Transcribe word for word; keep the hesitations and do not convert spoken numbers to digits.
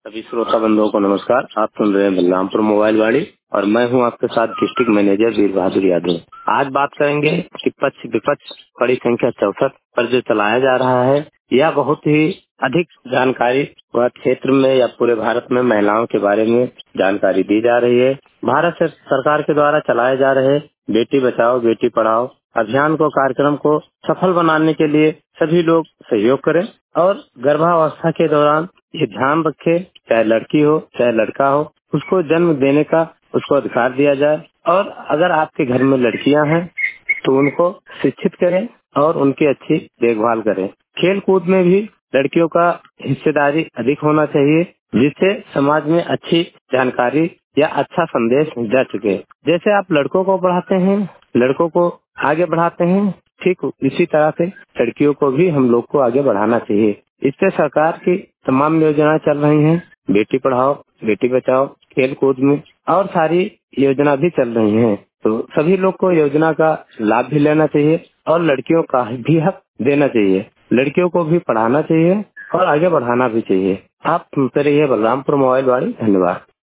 सभी श्रोता बंधुओं को नमस्कार। आप सुन रहे हैं बलरामपुर मोबाइल वाणी और मैं हूं आपके साथ डिस्ट्रिक्ट मैनेजर वीर बहादुर यादव। आज बात करेंगे कि पक्ष विपक्ष बड़ी संख्या चौसठ पर जो चलाया जा रहा है, यह बहुत ही अधिक जानकारी वह क्षेत्र में या पूरे भारत में महिलाओं के बारे में जानकारी दी जा रही है। भारत सरकार के द्वारा चलाए जा रहे बेटी बचाओ बेटी पढ़ाओ अभियान को कार्यक्रम को सफल बनाने के लिए सभी लोग सहयोग करें और गर्भावस्था के दौरान ये ध्यान रखे, चाहे लड़की हो चाहे लड़का हो, उसको जन्म देने का उसको अधिकार दिया जाए। और अगर आपके घर में लड़कियां हैं तो उनको शिक्षित करें और उनकी अच्छी देखभाल करें। खेल कूद में भी लड़कियों का हिस्सेदारी अधिक होना चाहिए, जिससे समाज में अच्छी जानकारी या अच्छा संदेश जा सके। जैसे आप लड़कों को बढ़ाते हैं, लड़कों को आगे बढ़ाते हैं, ठीक इसी तरह से लड़कियों को भी हम लोग को आगे बढ़ाना चाहिए। इससे सरकार की तमाम योजनाएं चल रही हैं, बेटी पढ़ाओ बेटी बचाओ, खेल कूद में और सारी योजना भी चल रही हैं। तो सभी लोग को योजना का लाभ भी लेना चाहिए और लड़कियों का भी हक देना चाहिए। लड़कियों को भी पढ़ाना चाहिए और आगे बढ़ाना भी चाहिए। आप सुनते रहिए बलरामपुर मोबाइल वाणी। धन्यवाद।